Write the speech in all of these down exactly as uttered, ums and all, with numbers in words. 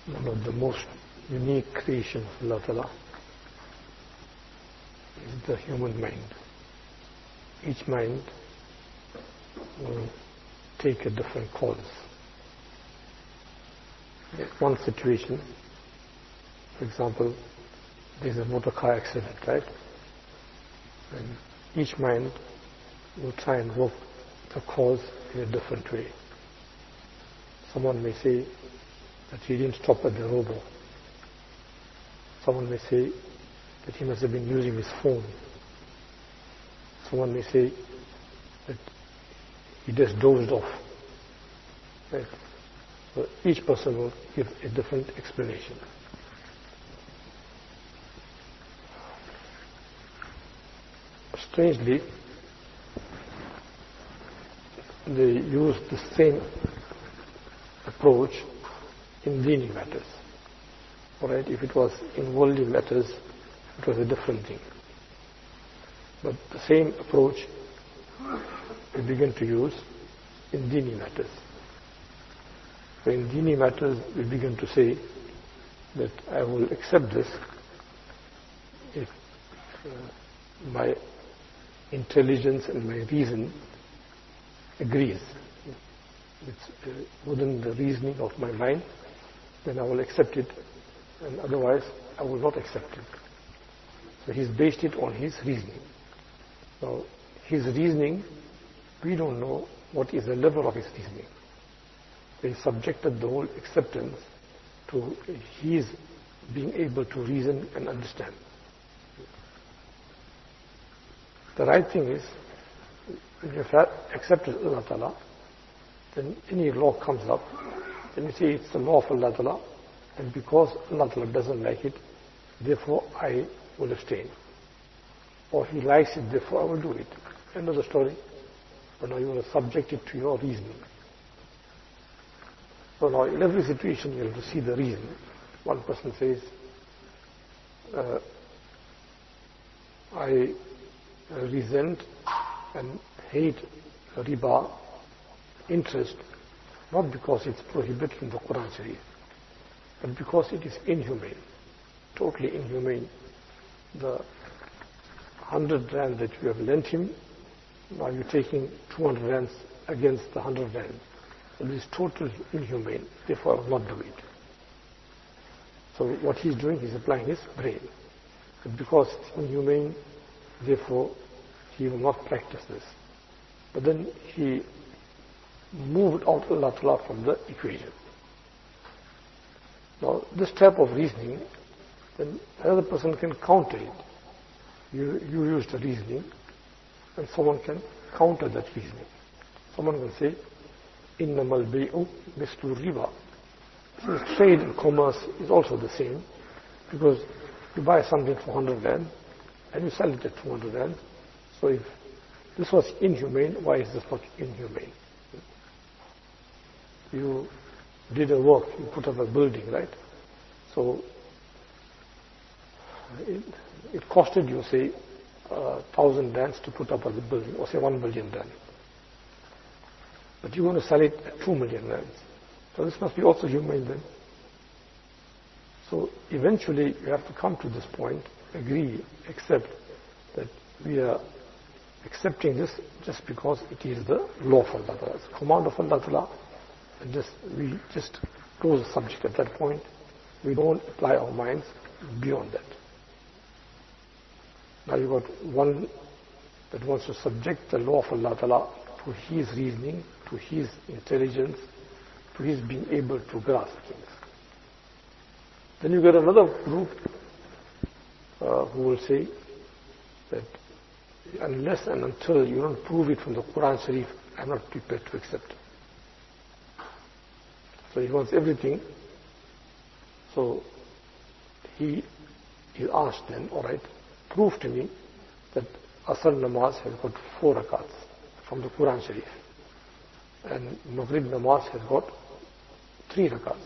one of the most unique creations of Allah Ta'ala is the human mind. Each mind will take a different course. There's one situation, for example, there's a motor car accident, right? And each mind will try and work the cause in a different way. Someone may say that he didn't stop at the robo. Someone may say that he must have been using his phone. Someone may say that he just dozed off. Right? So each person will give a different explanation. Strangely, they use the same approach in dini matters. Alright, if it was in worldly matters, it was a different thing. But the same approach we begin to use in dini matters. So in dini matters, we begin to say that I will accept this if uh, my intelligence and my reason agrees. It's uh, within the reasoning of my mind, then I will accept it, and otherwise I will not accept it. So he's based it on his reasoning. Now, his reasoning, we don't know what is the level of his reasoning. He subjected the whole acceptance to his being able to reason and understand. The right thing is, when you have accepted Allah Ta'ala, then any law comes up, then you say it's the law of Allah Ta'ala, and because Allah Ta'ala doesn't like it, therefore I will abstain. Or he likes it, therefore I will do it. End of the story. But now you will subject it to your reasoning. So now in every situation you have to see the reason. One person says, uh, I resent and hate riba, interest, not because it's prohibited in the Quran Sharif, but because it is inhumane, totally inhumane. The hundred rand that you have lent him, now you're taking two hundred rands against the hundred rand. So this is totally inhumane, therefore I will not do it. So what he's doing, he's applying his brain. And because it's inhumane, therefore he will not practice this. But then he moved out Allah Ta'ala from the equation. Now this type of reasoning, then another person can counter it. You, you use the reasoning, and someone can counter that reasoning. Someone can say, innamal bay'u mislu riba. So trade and commerce is also the same, because you buy something for one hundred rand, and you sell it at two hundred rand. So if this was inhumane, why is this not inhumane? You did a work, you put up a building, right? So it, it costed you, say, a thousand rands to put up a building, or say one million rand. But you want to sell it at two million rands. So this must be also humane then. So eventually you have to come to this point, agree, accept that we are accepting this just because it is the law of Allah Ta'ala, it's the command of Allah Ta'ala, and just, we just close the subject at that point. We don't apply our minds beyond that. Now you've got one that wants to subject the law of Allah Ta'ala to his reasoning, to his intelligence, to his being able to grasp things. Then you get another group uh, who will say that unless and until you don't prove it from the Quran Sharif, I'm not prepared to accept it. So he wants everything. So he is asked then, alright, prove to me that Asr Namaz has got four rakats from the Quran Sharif, and Maghrib Namaz has got three rakats.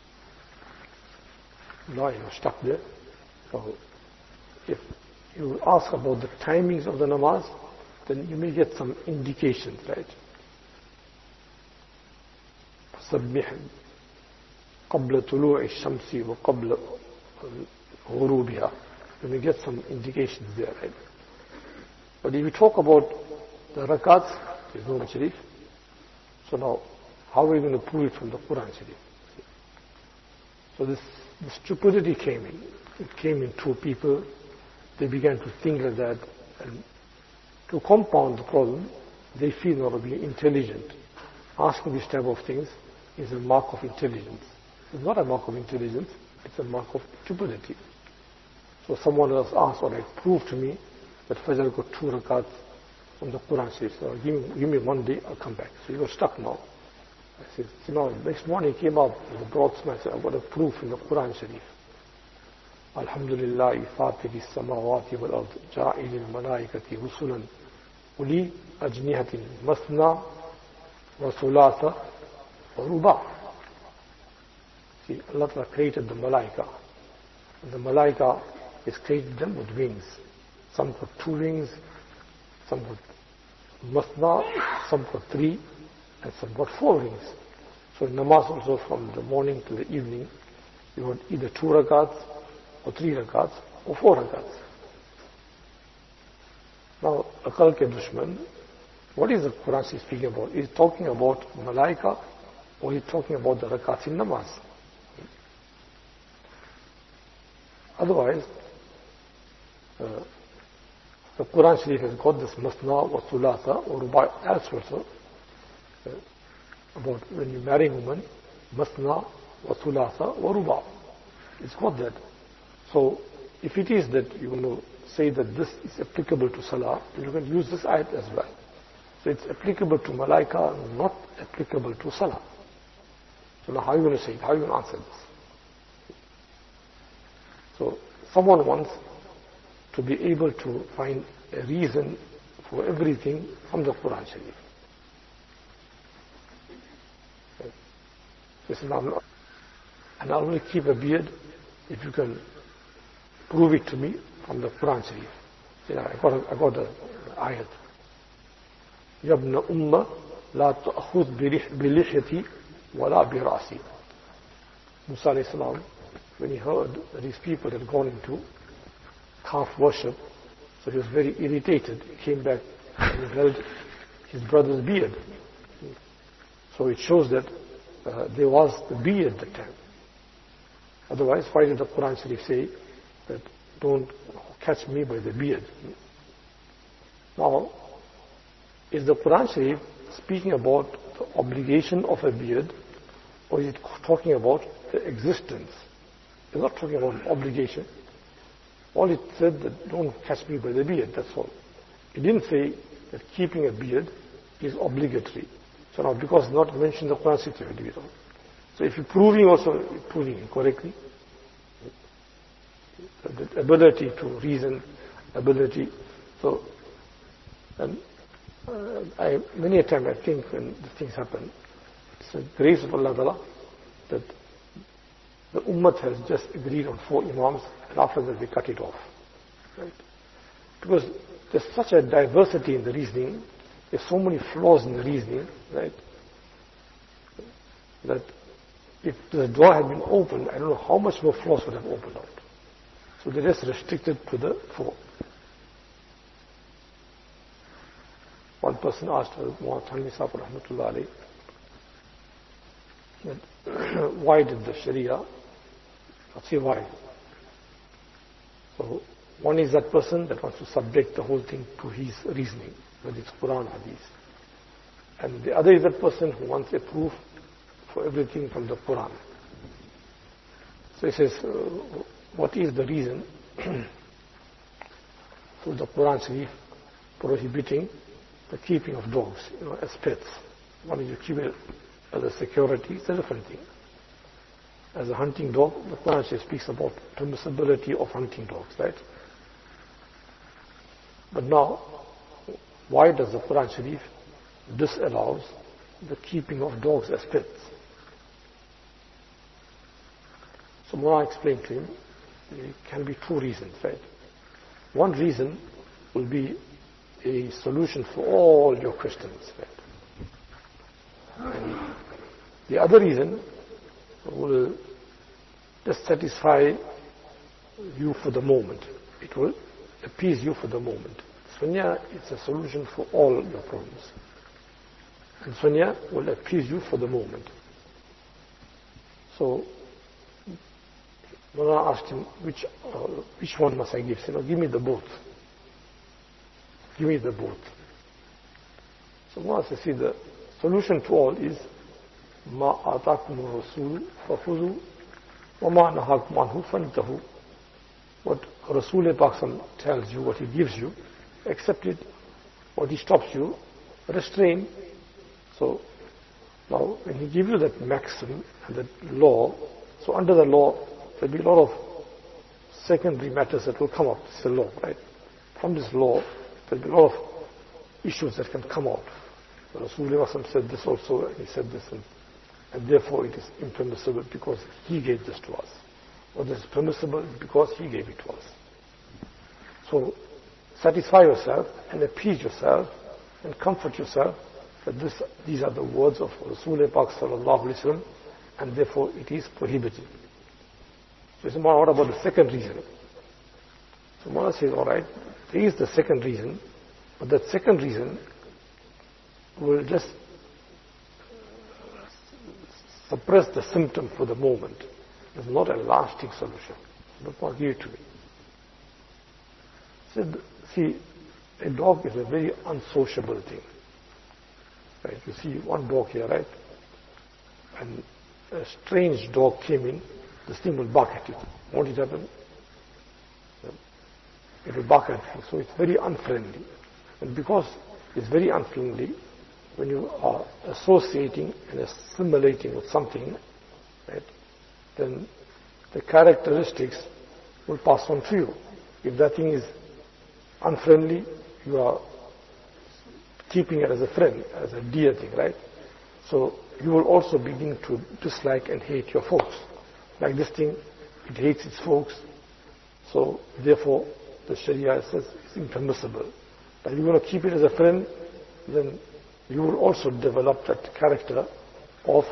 Now you're stuck there. So if you ask about the timings of the namaz, then you may get some indications, right? Sabbih. قبل طلوع الشمس وقبل غروبها. When we get some indications there, right? But if we talk about the rakats, there's no Sharif. So now, how are we going to prove it from the Quran Sharif? So this, this stupidity came in. It came in two people. They began to think like that. And to compound the problem, they feel not to be intelligent. Asking this type of things is a mark of intelligence. It's not a mark of intelligence, it's a mark of stupidity. So someone else asked, all right, prove to me that Fajr got two rakats from the Quran Sharif. So give me, give me one day, I'll come back. So you were stuck now. I said, you know, next morning he came up with a broad smile. I said, I've got a proof in the Quran Sharif. Alhamdulillah, fatiri samawati wal ard, ja'il al malaikati rusulan, uli ajnihatin masna wa thulatha wa ruba. See, Allah Ta'ala created the malaika. And the malaika is created them with wings. Some got two wings, some got masna, some got three, and some got four wings. So in namaz also from the morning to the evening, you got either two rakats, or three rakats, or four rakats. Now, Aqal ke dushman, what is the Quran speaking about? Is it talking about malaika, or is it talking about the rakats in namaz? Otherwise, uh, the Quran Sharif has got this masna or thulatha or ruba elsewhere also, uh, about when you marry a woman, masna or thulatha or ruba. It's got that. So, if it is that you want to say that this is applicable to salah, then you can use this ayat as well. So it's applicable to malaika, not applicable to salah. So now how are you going to say it? How are you going to answer this? So someone wants to be able to find a reason for everything from the Quran Sharif. So he says, no, and I will keep a beard if you can prove it to me from the Quran Sharif. So I got a, I got the ayat. يَبْنَ أُمَّ لَا تَأْخُذْ بِلِحْيَتِي وَلَا بِرَأْسِي. Musa alayhi salam, when he heard that these people had gone into calf worship, so he was very irritated. He came back and he held his brother's beard. So it shows that uh, there was the beard at that time. Otherwise, why did the Quran Sharif say that don't catch me by the beard? Now, is the Quran Sharif speaking about the obligation of a beard, or is it talking about the existence? It's not talking about obligation. All it said that don't catch me by the beard, that's all. It didn't say that keeping a beard is obligatory. So now, because it's not mentioned in the Quran Sharif, you have to do it all. So if you're proving also, you're proving incorrectly. The ability to reason, ability. So, and uh, I, many a time I think when these things happen, it's the grace of Allah Ta'ala that the Ummah has just agreed on four Imams, and after that they cut it off. Right? Because there's such a diversity in the reasoning, there's so many flaws in the reasoning, right? That if the door had been opened, I don't know how much more flaws would have opened out. So they're just restricted to the four. One person asked Muhammad Hanmi Sahib Rahmatullah alayhi, that why did the Sharia? I'll say why. So one is that person that wants to subject the whole thing to his reasoning, whether it's Quran or Hadith. And the other is that person who wants a proof for everything from the Quran. So he says, uh, what is the reason for the Quran Sharif prohibiting the keeping of dogs, you know, as pets? One is you keep it as a security, it's a different thing. As a hunting dog, the Quran Sharif speaks about permissibility of hunting dogs, right? But now, why does the Quran Sharif disallows the keeping of dogs as pets? So Mullah explained to him, there can be two reasons, right? One reason will be a solution for all your questions, right? And the other reason will just satisfy you for the moment. It will appease you for the moment. Sunya is a solution for all your problems. And sunya will appease you for the moment. So, Mullah asked him, which, uh, which one must I give? He said, no, give me the both. Give me the both. So Mullah says, see, the solution to all is, Ma atakum rasul fafuzu, wa ma nahakum anhu fantahu. What Rasul Pak tells you, what he gives you, accept it. What he stops you, restrain. So, now, when he gives you that maxim and that law, so under the law, there'll be a lot of secondary matters that will come up. It's the law, right? From this law, there'll be a lot of issues that can come out. Rasulullah said this also, and he said this, and, and therefore it is impermissible because he gave this to us. Or this is permissible because he gave it to us. So, satisfy yourself and appease yourself and comfort yourself that this, these are the words of Rasulullah Pak sallallahu alaihi wasallam, and therefore it is prohibited. So it's more, what about the second reason? So Mullah says, all right, there is the second reason, but that second reason will just suppress the symptom for the moment. It's not a lasting solution. Don't give it to me. Said, see, a dog is a very unsociable thing. Right? You see one dog here, right? And a strange dog came in, this thing will bark at you. Won't it happen? It will bark at you. So it's very unfriendly. And because it's very unfriendly, when you are associating and assimilating with something, right, then the characteristics will pass on to you. If that thing is unfriendly, you are keeping it as a friend, as a dear thing, right? So you will also begin to dislike and hate your folks. Like this thing, it hates its folks. So therefore, the Sharia says it's impermissible. But if you're going to keep it as a friend, then you will also develop that character of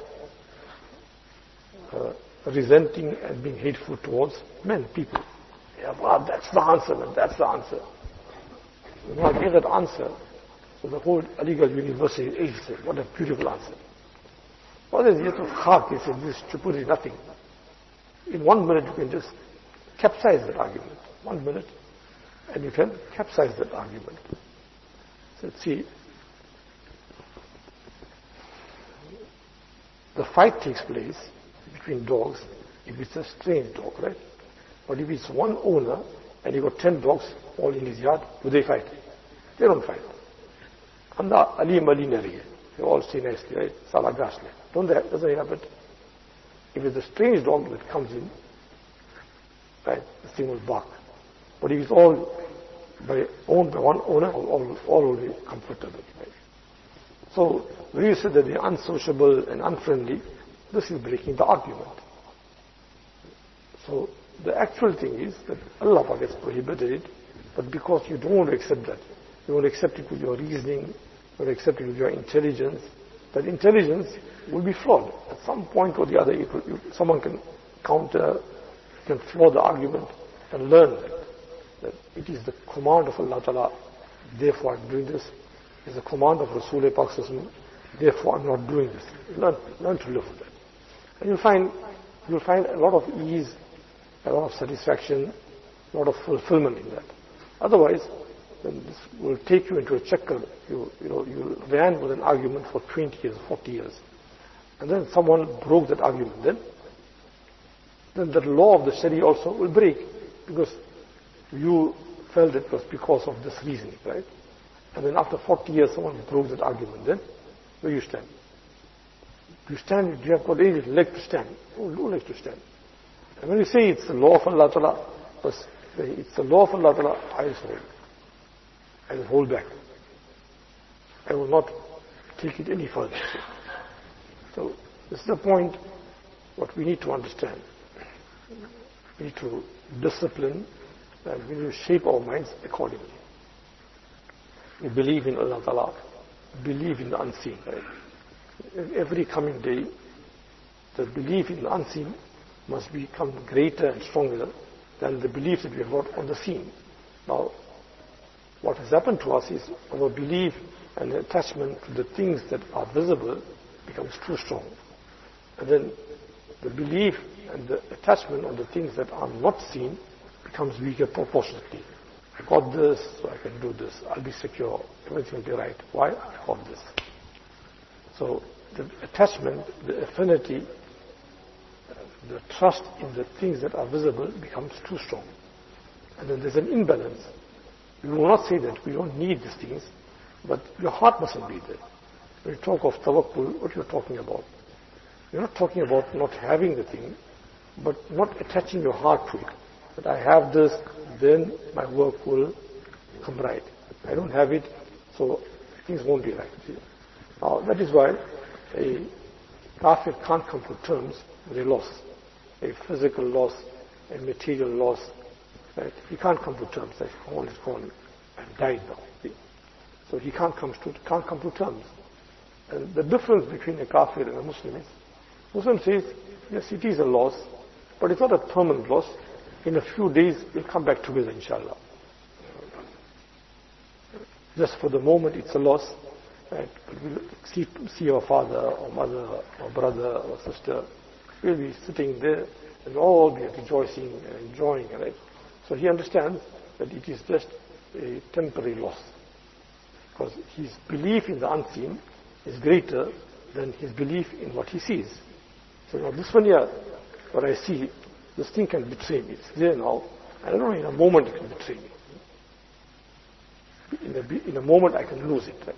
uh, resenting and being hateful towards men, people. Yeah, wow, that's the answer, man, that's the answer. When I gave that answer, so the whole Aligarh University age said, what a beautiful answer. What is it of khak? He said, this stupidity, nothing. In one minute you can just capsize that argument. One minute, and you can capsize that argument. So see, the fight takes place between dogs if it's a strange dog, right? But if it's one owner and you got ten dogs all in his yard, do they fight? They don't fight. And the Ali Malinari, they all stay nicely, right? Salagashle. Don't they, doesn't it happen? If it's a strange dog that comes in, right, the thing will bark. But if it's all by, owned by one owner, all, all will be comfortable. Right? So, when you say that they're unsociable and unfriendly, this is breaking the argument. So, the actual thing is that Allah has prohibited it, but because you don't want to accept that, you want to accept it with your reasoning, you want to accept it with your intelligence, that intelligence will be flawed. At some point or the other, it will, you, someone can counter, can flaw the argument and learn that, that it is the command of Allah Ta'ala, therefore I'm doing this. It's the command of Rasulullah Pak, therefore I'm not doing this. Learn, learn to live with that. And you'll find, you'll find a lot of ease, a lot of satisfaction, a lot of fulfillment in that. Otherwise, then this will take you into a checker. You, you know, you ran with an argument for twenty years, forty years. And then someone broke that argument. Then, then the law of the Sharia also will break. Because you felt it was because of this reasoning, right? And then after forty years, someone broke that argument. Then, where you stand? You stand, you have got a leg to stand. Oh, no leg to stand. And when you say it's the law of Allah Ta'ala, it's the law of Allah Ta'ala, I will hold. I will hold back. I will not take it any further. So, this is the point what we need to understand. We need to discipline and we need to shape our minds accordingly. We believe in Allah Ta'ala, believe in the unseen, right? Every coming day, the belief in the unseen must become greater and stronger than the belief that we have got on the seen. Now, what has happened to us is our belief and attachment to the things that are visible becomes too strong. And then the belief and the attachment on the things that are not seen becomes weaker proportionately. I got this, so I can do this. I'll be secure. Everything will be right. Why? I got this. So the attachment, the affinity, the trust in the things that are visible becomes too strong. And then there's an imbalance. We will not say that we don't need these things, but your heart mustn't be there. When you talk of tawakkul, what you're talking about? You're not talking about not having the thing, but not attaching your heart to it. That I have this, then my work will come right. I don't have it, so things won't be right. See? Now, that is why a kafir can't come to terms with a loss, a physical loss, a material loss. Right? He can't come to terms that all is gone and died now. See? So he can't come to can't come to terms. And the difference between a kafir and a Muslim is, Muslim says, yes, it is a loss, but it's not a permanent loss. In a few days, we'll come back together, inshallah. Just for the moment, it's a loss. Right? But we'll see, see our father, or mother, or brother, or sister. We'll be sitting there, and all be rejoicing and enjoying. Right? So he understands that it is just a temporary loss. Because his belief in the unseen is greater than his belief in what he sees. So now this one here, what I see, this thing can betray me. It's there now. I don't know, in a moment it can betray me. In a, in a moment I can lose it. Right?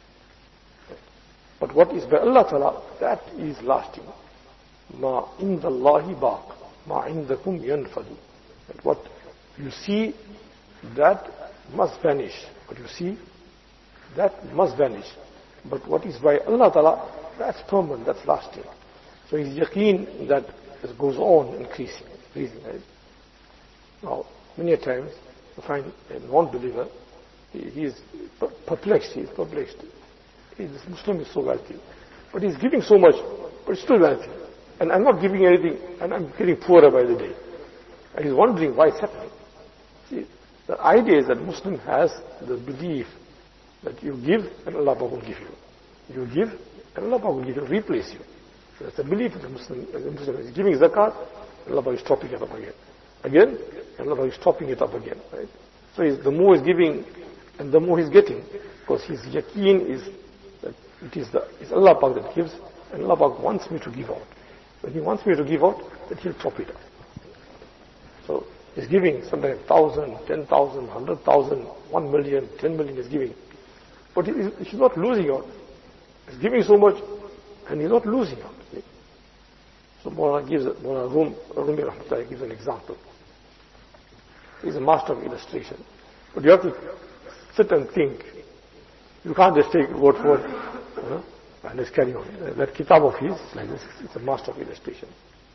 But what is by Allah Ta'ala, that is lasting. Ma indallahi baq, ma indakum yanfadu. What you see, that must vanish. What you see, that must vanish. But what is by Allah Ta'ala, that's permanent, that's lasting. So his yaqeen that it goes on increasing, increasing. Right? Now, many a times you find a non-believer, he, he is perplexed, he is perplexed. He, this Muslim is so wealthy, but he's giving so much, but he's still wealthy. And I'm not giving anything, and I'm getting poorer by the day. And he's wondering why it's happening. See, the idea is that Muslim has the belief that you give and Allah will give you. You give and Allah will give you, replace you. So that's the belief of the Muslim. The Muslim is giving zakat, and Allah is topping it up again. Again, and Allah is topping it up again. Right? So he's, the more he's giving, and the more he's getting, because his yaqeen is that it is, the, it's Allah Pak that gives, and Allah Pak wants me to give out. When He wants me to give out, then He'll top it up. So he's giving sometimes thousand, ten thousand, hundred thousand, one million, ten million is giving. But he, he's not losing out. He's giving so much, and he's not losing out. See? So Mawlana gives, Mawlana Rum, Rumi Rahmatullah gives an example. He's a master of illustration. But you have to sit and think. You can't just take word for word. Uh, and let's carry on. Uh, that kitab of his, like this, it's a master of illustration.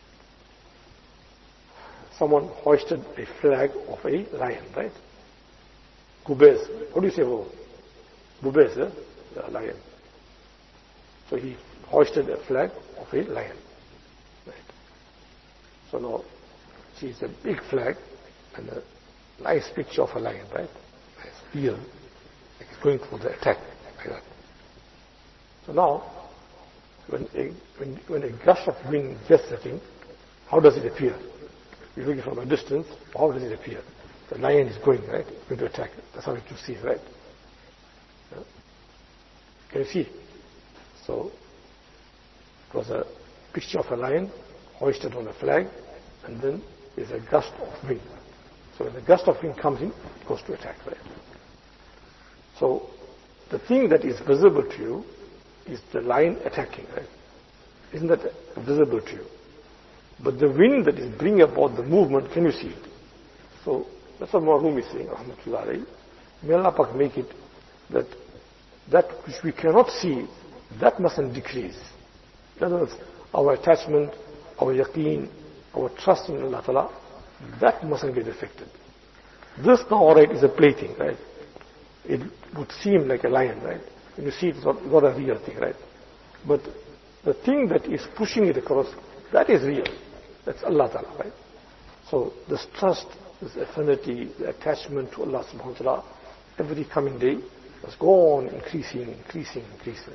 Someone hoisted a flag of a lion, right? Gubez. What do you say about Gubez, eh? The lion. So he hoisted a flag of a lion. Right. So now, see, it's a big flag and a nice picture of a lion, right? Nice spear, like it's going for the attack, like that. So now, when a, when, when a gush of wind gets the thing, how does it appear? You're looking from a distance, how does it appear? The lion is going, right? It's going to attack. That's how you see it, right? Yeah. Can you see? So, it was a picture of a lion hoisted on a flag, and then there's a gust of wind. So when the gust of wind comes in, it goes to attack, right? So, the thing that is visible to you is the lion attacking, right? Isn't that visible to you? But the wind that is bringing about the movement, can you see it? So, that's what Marhum is saying, Rahmatullah alayhi. May Allah Pak make it that that which we cannot see, that mustn't decrease. In other words, our attachment, our yaqeen, our trust in Allah Ta'ala, that mustn't get affected. This now, alright, is a plaything, right? It would seem like a lion, right? When you see it, it's not, not a real thing, right? But the thing that is pushing it across, that is real. That's Allah Ta'ala, right? So this trust, this affinity, the attachment to Allah subhanahu wa ta'ala, every coming day must go on increasing, increasing, increasing.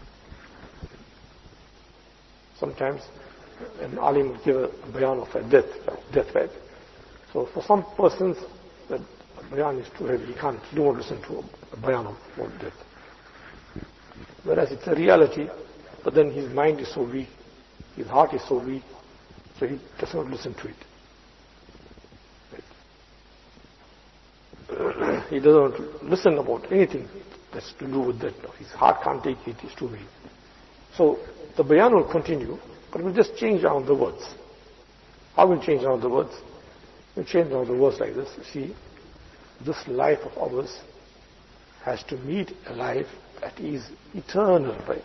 Sometimes an alim will give a bayan of a death, death, right? So for some persons, that bayan is too heavy. He can't, he don't listen to a bayan of about death. Whereas it's a reality, but then his mind is so weak, his heart is so weak, so he does not listen to it. Right? He doesn't listen about anything that's to do with that. His heart can't take it, it's too weak. So the bayan will continue, but we'll just change around the words. How will change around the words? We'll change around the words like this. You see, this life of ours has to meet a life that is eternal, right?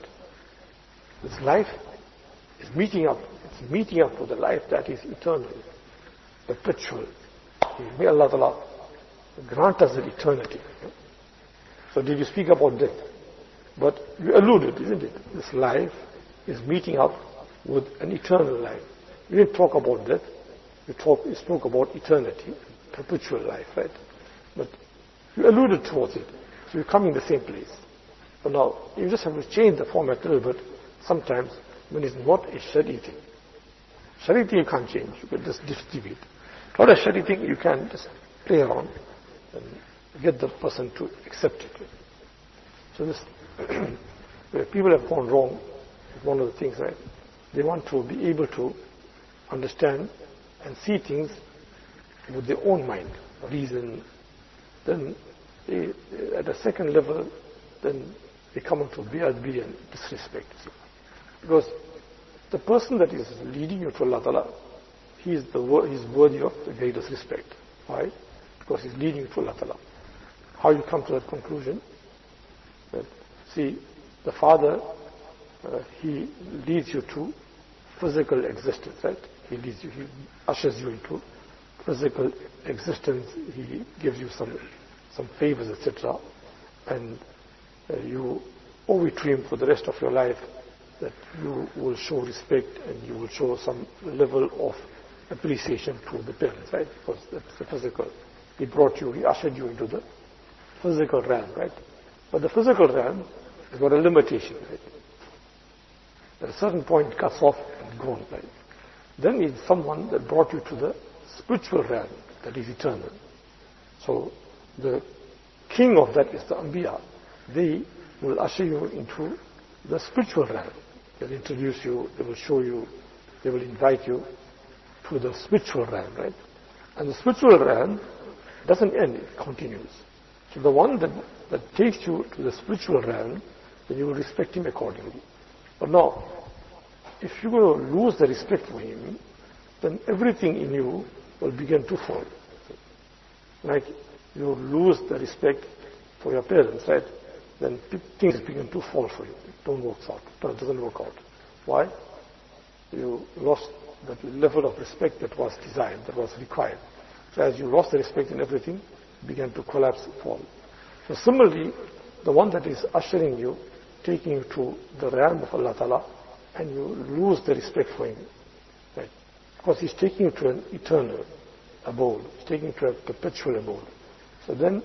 This life is meeting up. It's meeting up with a life that is eternal, perpetual. May Allah Ta'ala grant us that eternity. So did you speak about death? But you alluded, isn't it? This life is meeting up with an eternal life. You didn't talk about death. You, talk, you spoke about eternity, perpetual life, right? But you alluded towards it. So you come in the same place. But now, you just have to change the format a little bit sometimes when it's not a shari thing. Shari thing you can't change. You can just distribute. Not a shari thing, you can just play around and get the person to accept it. So this, where people have gone wrong, one of the things, right? They want to be able to understand and see things with their own mind, reason. Then they, at a second level, then they come into bi'adbi and disrespect. Because the person that is leading you to Allah Ta'ala, he is, the, he is worthy of the greatest respect. Why? Because he's leading you to Allah Ta'ala. How you come to that conclusion? That, see, the Father, uh, he leads you to physical existence, right? He leads you, he ushers you into physical existence. He gives you some some favors, et cetera. And uh, you owe it to him for the rest of your life that you will show respect and you will show some level of appreciation to the parents, right? Because that's the physical. He brought you, he ushered you into the physical realm, right? But the physical realm has got a limitation, right? At a certain point it cuts off and gone, right? Then it's someone that brought you to the spiritual realm that is eternal. So the king of that is the Anbiya. They will usher you into the spiritual realm. They'll introduce you, they will show you, they will invite you to the spiritual realm, right? And the spiritual realm doesn't end, it continues. So the one that, that takes you to the spiritual realm, then you will respect him accordingly. But now, if you're going to lose the respect for him, then everything in you will begin to fall. Like you lose the respect for your parents, right? Then things begin to fall for you. It don't work out. It doesn't work out. Why? You lost that level of respect that was desired, that was required. So as you lost the respect in everything, it began to collapse, fall. So similarly, the one that is ushering you, taking you to the realm of Allah Ta'ala, and you lose the respect for him. Right? Because he's taking you to an eternal abode. He's taking you to a perpetual abode. So then,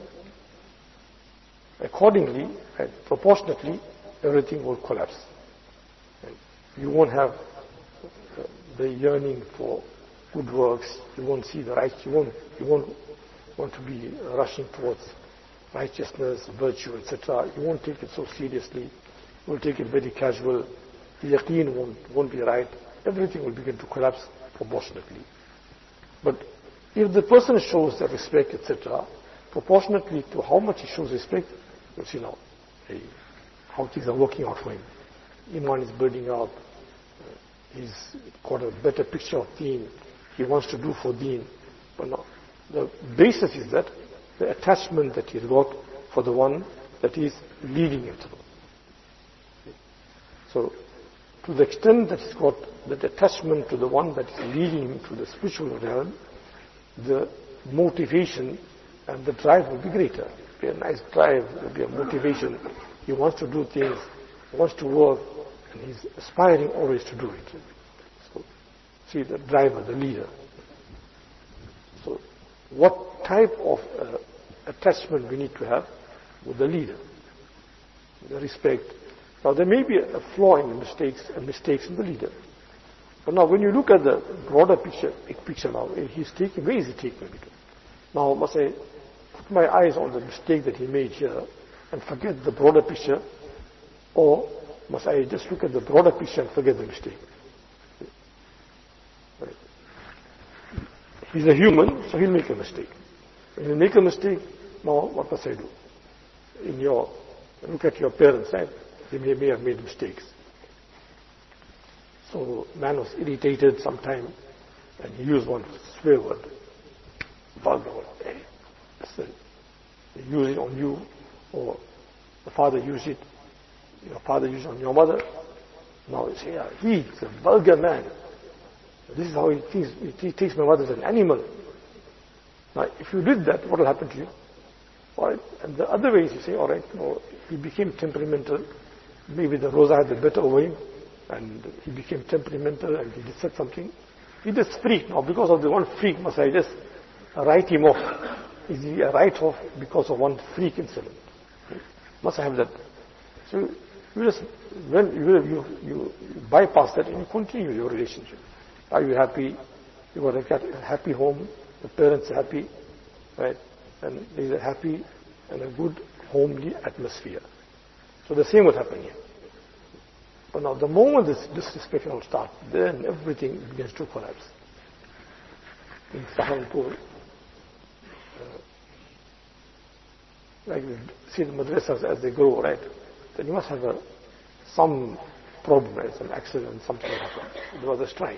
accordingly, right, proportionately, everything will collapse. Right? You won't have the yearning for good works. You won't see the right. You won't. You won't want to be rushing towards righteousness, virtue, et cetera. You won't take it so seriously. You will take it very casual. The yaqeen won't, won't be right. Everything will begin to collapse proportionately. But if the person shows the respect, et cetera, proportionately to how much he shows respect, you'll see now hey, how things are working out for him. Iman is building up. He's got a better picture of deen. He wants to do for deen. But now, the basis is that the attachment that he's got for the one that is leading him through. So, to the extent that he's got that attachment to the one that is leading him to the spiritual realm, the motivation and the drive will be greater. It'll be a nice drive, it will be a motivation. He wants to do things, he wants to work, and he's aspiring always to do it. So, see the driver, the leader. So what type of uh, attachment we need to have with the leader? The respect. Now there may be a flaw in the mistakes and mistakes in the leader. But now when you look at the broader picture, big picture now, he's taking, where is he taking me to? Now must I put my eyes on the mistake that he made here and forget the broader picture, or must I just look at the broader picture and forget the mistake? Right. He's a human, so he'll make a mistake. When you make a mistake, now what must I do? In your, look at your parents, right? They may, may have made mistakes. So man was irritated sometime and he used one swear word, vulgar word. Hey, listen, they use it on you, or the father used it, your father used it on your mother. Now you say, yeah, he's a vulgar man. This is how he thinks, he takes my mother as an animal. Now if you did that, what will happen to you? All right. And the other way is you say, all right, no, he became temperamental. Maybe the Rosa had the better over him, and he became temperamental and he just said something. He just freaked. Now because of the one freak, must I just write him off? Is he a write off because of one freak incident? Must I have that? So you just, when you, you, you bypass that and you continue your relationship. Are you happy? You got a happy home, the parents are happy, right? And there is a happy and a good homely atmosphere. So the same would happen here. But now the moment this disrespect will start, then everything begins to collapse. In Saharanpur, uh, like we see the madrasas as they grow, right? Then you must have a, some problem, right? Some accident, something will happen. There was a strike.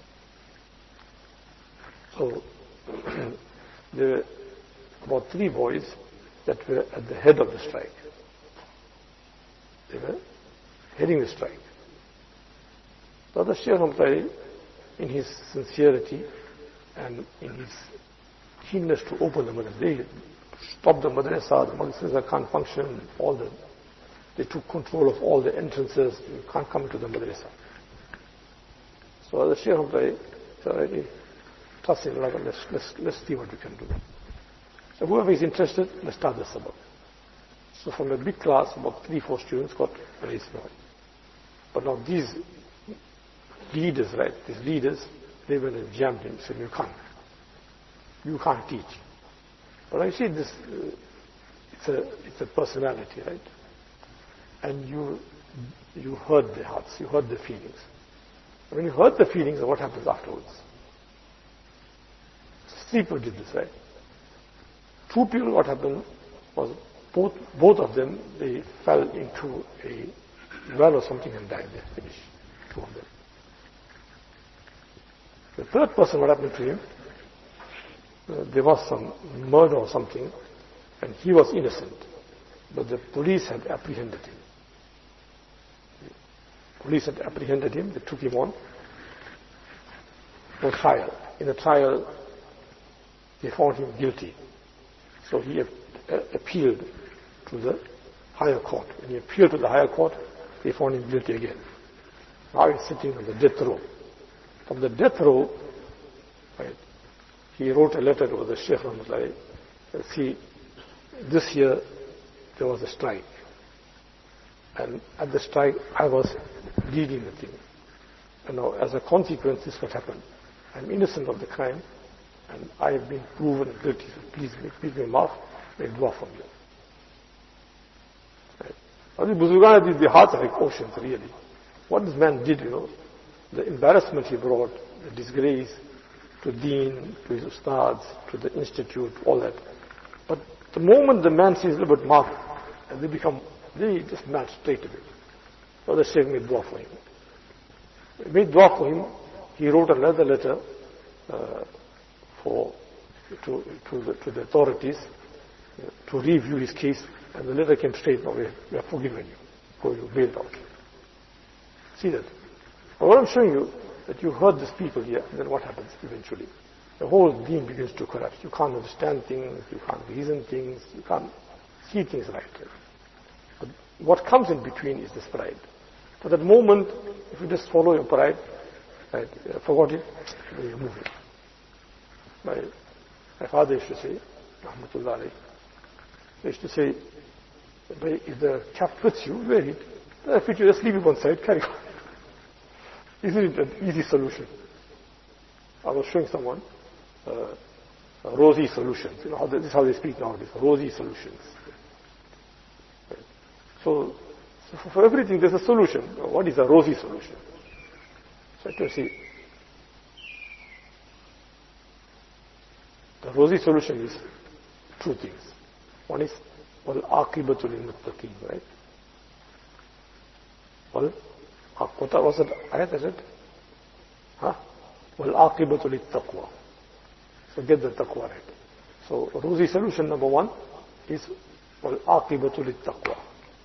So there were about three boys that were at the head of the strike. They were heading the strike. So the Shaykh Hamdani, in his sincerity and in his keenness to open the madrasa, they stopped the madrasa, the madrasa can't function, all the, they took control of all the entrances, you can't come to the madrasa. So the Shaykh Hamdani said, alright, trust in Allah, let's, let's, let's see what we can do. So whoever is interested, let's start the sabak. So from a big class, about three, four students got very small. But now these leaders, right, these leaders, they went and jammed him, said, you can't. You can't teach. But I see this, uh, it's a, it's a personality, right? And you, you hurt their hearts, you hurt their feelings. When you hurt the feelings, what happens afterwards? Three people did this, right? Two people, what happened was both both of them, they fell into a well or something and died there, finished. Two of them. The third person, what happened to him? Uh, there was some murder or something, and he was innocent. But the police had apprehended him. The police had apprehended him, they took him on for trial. In the trial, they found him guilty. So he appealed to the higher court. When he appealed to the higher court, they found him guilty again. Now he's sitting on the death row. From the death row, right, he wrote a letter to the Shaykh Rahmatullahi. See, this year there was a strike. And at the strike, I was leading the thing. And now, as a consequence, this is what happened. I'm innocent of the crime, and I have been proven guilty. So please make, make me maaf, make dua for me. Right. The Buzurgan, the hearts are like oceans, really. What this man did, you know, the embarrassment he brought, the disgrace to Deen, to his ustads, to the institute, all that. But the moment the man sees a little bit maaf, and they become, they just match straight away. So the Shaykh made dua for him. He made dua for him. He wrote another letter uh, for to to the, to the authorities uh, to review his case, and the letter came straight. No, we, we have forgiven you. Go, you bailed out. See that? But what I'm showing you, that you heard these people here, and then what happens eventually? The whole deen begins to collapse. You can't understand things, you can't reason things, you can't see things right. But what comes in between is this pride. For that moment, if you just follow your pride, Right? Uh, forgot it, you move it. My, my father used to say, Rahmatullah alayhi, he used to say, if the cap fits you, wear it. If it you just leave it one side, carry on. Isn't it an easy solution? I was showing someone uh, uh, rosy solutions. You know, how they, this is how they speak nowadays, rosy solutions. Right. So, so for everything there's a solution. What is a rosy solution? So I can see. The rosy solution is two things. One is وَالْعَاقِبَةُ لِلْمُتَّقِينَ, right? Well, what was it? Ayat, is it? Huh? وَالْعَاقِبَةُ لِلتَّقْوَى. So get the taqwa right. So rosy solution number one is وَالْعَاقِبَةُ لِلتَّقْوَى.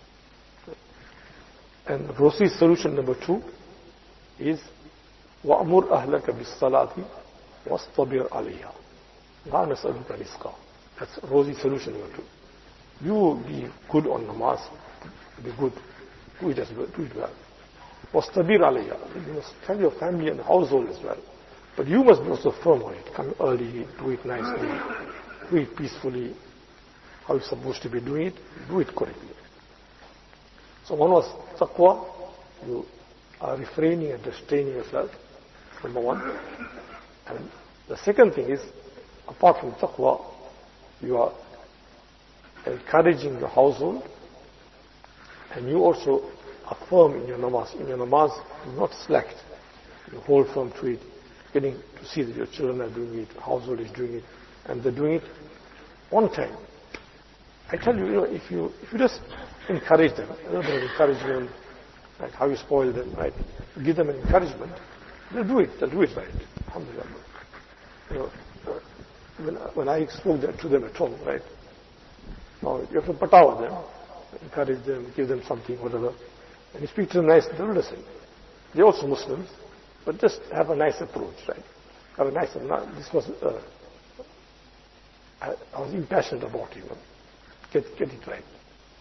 And rosy solution number two is وَأْمُرْ أَهْلَكَ بِالصَّلَاةِ وَاصْطَبِرْ عَلَيْهَا لَا نَسْأَلُكَ رِزْقًا. That's rosy solution number two. You be good on namaz, be good, do it as well, do it well. وَاصْطَبِرْ عَلَيْهَا. You must tell your family and household as well. But you must be also firm on it. Come early, do it nicely, do it peacefully. How you're supposed to be doing it, do it correctly. So one was taqwa, you are refraining and restraining yourself, number one. And the second thing is, apart from taqwa, you are encouraging your household, and you also are firm in your namaz. In your namaz, you're not slacked. You hold firm to it, getting to see that your children are doing it, household is doing it, and they're doing it on time. I tell you, you know, if you if you just encourage them, a little bit of encouragement, like how you spoil them, right? You give them an encouragement, they'll do it. They'll do it right. Alhamdulillah. You know, when when I spoke that to them at home, right? Now you have to patawa them, encourage them, give them something, whatever, and you speak to them nicely, they'll listen. They're also Muslims, but just have a nice approach, right? Have a nice. This was uh, I, I was impassioned about it. You know. Get, get it right.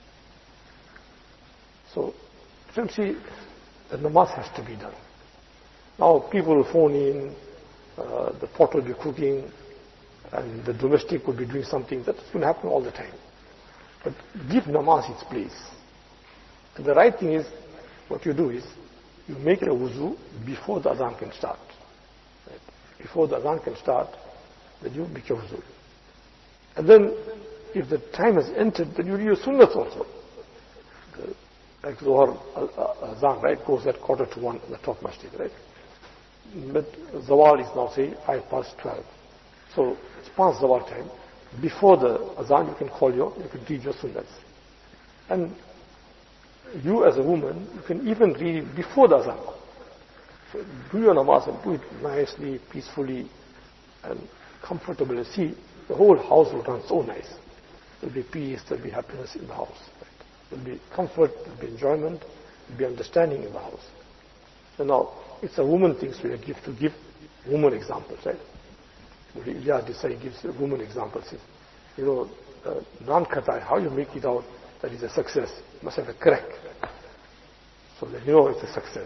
So, you see, the namaz has to be done. Now, people will phone in, uh, the pot will be cooking, and the domestic will be doing something. That's going to happen all the time. But give namaz its place. And the right thing is, what you do is, you make a wuzu before the adhan can start. Right? Before the adhan can start, then you make your wuzu. And then, if the time has entered, then you do your sunnahs also. The, like Zohar Azan, right, goes at quarter to one in the top masjid, right? But Zawal is now, say, five past twelve. So it's past Zawal time. Before the Azan, you can call your, you can read your sunnahs. And you as a woman, you can even read it before the Azan. So do your namaz and do it nicely, peacefully, and comfortably. See, the whole house will run so nice. There'll be peace, there'll be happiness in the house. Right? There'll be comfort, there'll be enjoyment, there'll be understanding in the house. So now, it's a woman thing, so you give to give woman examples, right? Ilyas Desai gives woman examples. You know, uh, naan khata hai, how you make it out that is a success. You must have a crack. So that you know it's a success.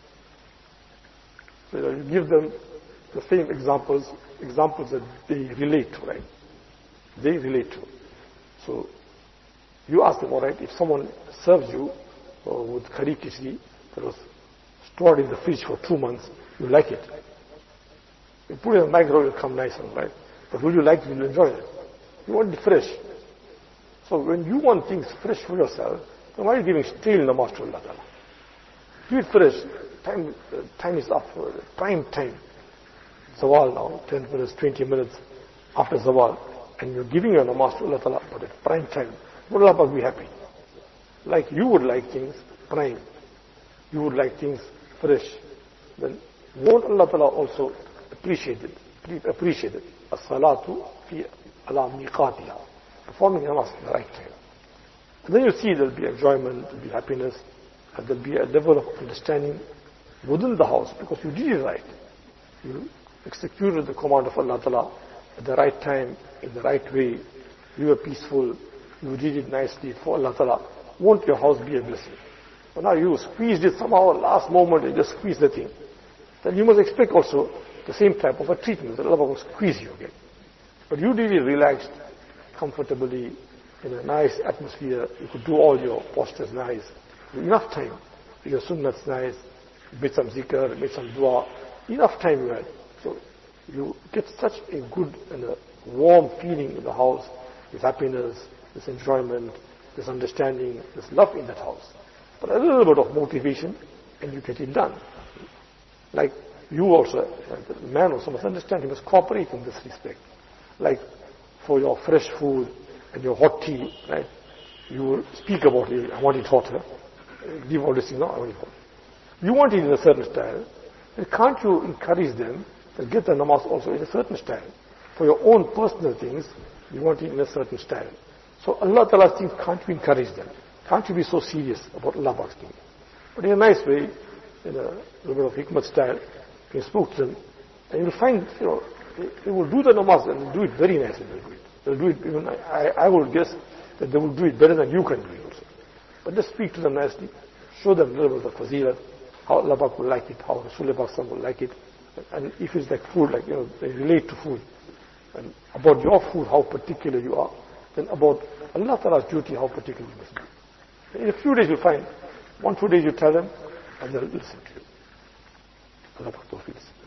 So you, know, you give them the same examples, examples that they relate to, right? They relate to. So, you ask them, all right, if someone serves you uh, with khari khichdi that was stored in the fridge for two months, you like it. You put it in the microwave, it will come nice and right. But will you like it? Will you enjoy it? You want it fresh. So when you want things fresh for yourself, then why are you giving stale namaz to Allah Ta'ala? Do it fresh. Time, uh, time is up. Uh, prime time. Zawal now, ten minutes, twenty minutes after Zawal. And you're giving your namaz to Allah Ta'ala, but at prime time, would Allah be happy? Like you would like things prime, you would like things fresh, then won't Allah Ta'ala also appreciate it? Appreciate it. As-salatu fi ala miqatiha. Performing namaz at the right time. And then you see there'll be enjoyment, there'll be happiness, and there'll be a level of understanding within the house, because you did it right. You executed the command of Allah Ta'ala at the right time, in the right way, you were peaceful, you did it nicely for Allah Ta'ala. Won't your house be a blessing? But now you squeezed it somehow, last moment, you just squeezed the thing. then you must expect also the same type of a treatment. Allah will squeeze you again. But you really relaxed, comfortably, in a nice atmosphere. You could do all your postures nice. Enough time. Your sunnah's nice. Make some zikr, make some dua. Enough time you had. So you get such a good and a warm feeling in the house. This happiness, this enjoyment, this understanding, this love in that house. But a little bit of motivation and you get it done. Like you also, the man also must understand, he must cooperate in this respect. Like for your fresh food and your hot tea, right? You will speak about it, I want it hotter. Leave all this thing, no, I want it hot. You want it in a certain style, then can't you encourage them to get the namaz also in a certain style? For your own personal things, you want it in a certain style. So Allah Ta'ala's things, can't you encourage them? Can't you be so serious about Allah Ta'ala's things? But in a nice way, in a little bit of hikmat style, you can speak to them, and you'll find, you know, they will do the namaz and they'll do it very nicely. They'll do it. They'll do it even, I, I will guess that they will do it better than you can do it also. But just speak to them nicely, show them a little bit of the fazilat, how Allah Ta'ala will like it, how Rasulullah will like it, and if it's like food, like, you know, they relate to food, and about your food, how particular you are, then about Allah Ta'ala's duty, how particular you must be. In a few days you'll find, one, two days you tell them, and they'll listen to you. Allah Ta'ala.